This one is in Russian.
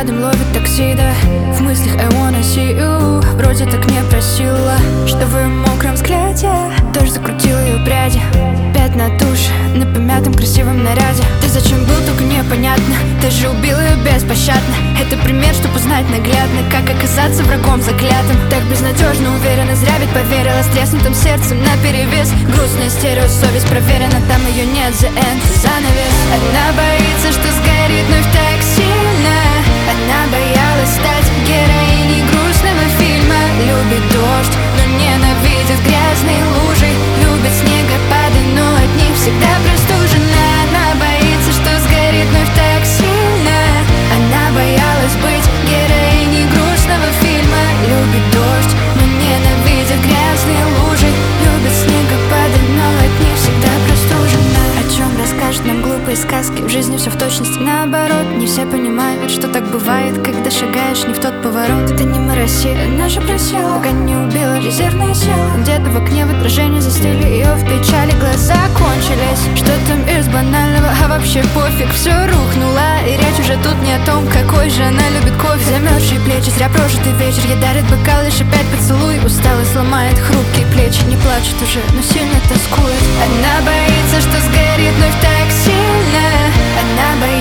рядом ловит такси, да. В мыслях I wanna see you. Вроде так не просила, что в ее мокром взгляде тоже закрутила ее пряди. Пятна туши на помятом красивом наряде. Ты зачем был, только непонятно. Ты же убил ее беспощадно. Это пример, чтобы узнать наглядно, как оказаться врагом заклятым. Так безнадежно, уверена, зря ведь поверила. С треснутым сердцем наперевес. Грустная стереосовесть проверена, там ее нет, the end, занавес. Она боится, что сгорит вновь так сильно. Она боялась стать героиней грустного фильма. Любит дождь, но ненавидит грязные лужи. Любит снегопады, но от них всегда простужена. Она боится, что сгорит вновь так сильно. Она боялась быть героиней грустного фильма. Любит дождь, но ненавидит грязные лужи. Любит снегопады, но от них всегда простужена. О чем расскажут нам глупые сказки? В жизни все в точности наоборот. Не все понимают, что так бывает, когда шагаешь не в тот поворот. Это не мороси, она же просила, пока не убила резервные силы. Где-то в окне в отражении застыли ее в печали. Глаза кончились, что там из банального, а вообще пофиг. Все рухнуло, и речь уже тут не о том, какой же она любит кофе. Замерзшие плечи, зря прожитый вечер. Ей дарит бокал, лишь опять поцелуй. Усталость ломает хрупкие плечи. Не плачет уже, но сильно тоскует. Она боится, что сгорит вновь так сильно. Она боится